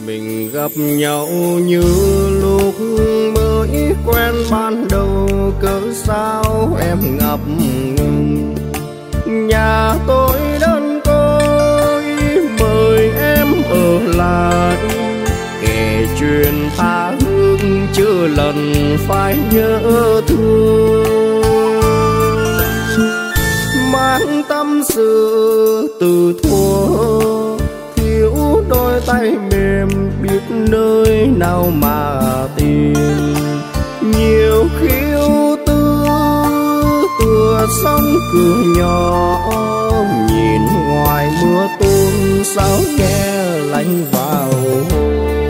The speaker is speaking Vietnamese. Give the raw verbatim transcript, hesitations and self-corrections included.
Mình gặp nhau như lúc mới quen ban đầu, cớ sao em ngập ngừng. Nhà tôi đơn côi mời em ở lại, kể chuyện tha hương chưa lần phải nhớ thương. Mang tâm sự từ thuở thiếu đôi tay mềm, biết nơi nào mà tìm. Nhiều khi ưu tư tựa sông cửa nhỏ, nhìn ngoài mưa tuôn sao nghe lạnh vào hồn.